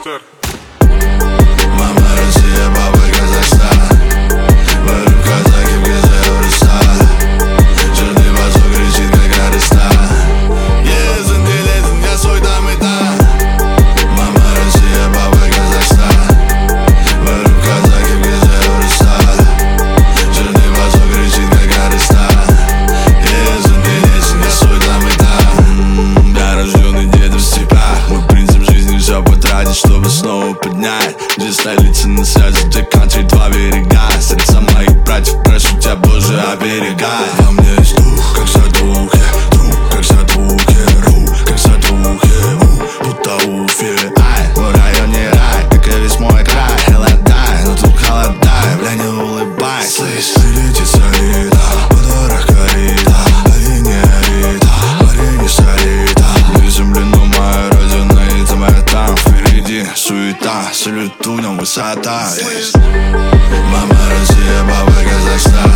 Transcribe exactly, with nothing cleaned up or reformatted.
Мистер. Мама Россия, папа Казахстан. Вокруг казаки в глаза Урустан. Черный базу кричит, как Арестан. Езен, не лезен, я свой там и там. Мама Россия, папа Казахстан. Вокруг казаки в глаза Урустан. Черный базу кричит, как Арестан. Езен, не лезен, я свой там и там. Я рожденный дедом в степях. Мой принцип жизни все потратить, чтобы снова поднять. Где столица на связи, где country, два берега. Сердца моих братьев, прошу тебя, Боже, оберегай. Во мне есть дух, как задухе, друг, как задухе, ру, как задухе, у, будто уфе. Ай, мой район не рай, как и весь мой край. Холодай, но тут холодай, бля, не улыбай. Слышь, прилетит солида, подарок корида, а не орида, парень не солида. Приземлена моя родина, и ты моя там. Впереди суета, салют тунем, высота. Мама Россия, папа Казахстан.